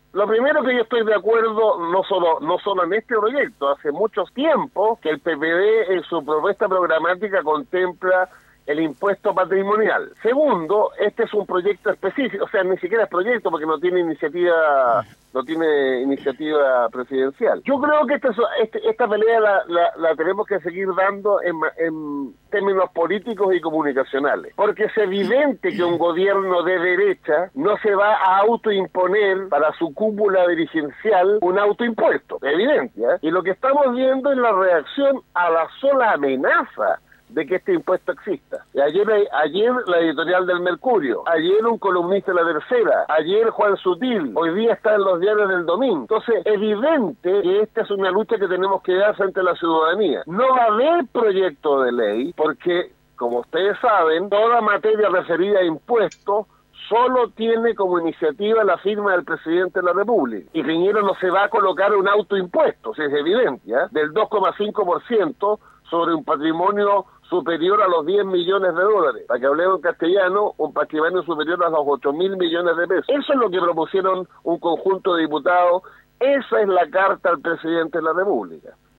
Lo primero que yo estoy de acuerdo, no solo en este proyecto, hace mucho tiempo que el PPD en su propuesta programática contempla el impuesto patrimonial. Segundo, este es un proyecto específico, o sea, ni siquiera es proyecto porque no tiene iniciativa presidencial. Yo creo que esta pelea la tenemos que seguir dando en términos políticos y comunicacionales, porque es evidente que un gobierno de derecha no se va a autoimponer para su cúpula dirigencial un autoimpuesto, es evidente, ¿eh? Y lo que estamos viendo es la reacción a la sola amenaza de que este impuesto exista. Y ayer la editorial del Mercurio, ayer un columnista de La Tercera, ayer Juan Sutil, hoy día está en los diarios del Domingo. Entonces, evidente que esta es una lucha que tenemos que dar frente a la ciudadanía. No va a haber proyecto de ley, porque, como ustedes saben, toda materia referida a impuestos solo tiene como iniciativa la firma del presidente de la República. Y Piñera no se va a colocar un autoimpuesto, si es evidente, ¿eh? Del 2,5% sobre un patrimonio superior a los 10 millones de dólares. Para que hablemos en castellano, un patrimonio superior a los 8.000 millones de pesos. Eso es lo que propusieron un conjunto de diputados. Esa es la carta al presidente de la República.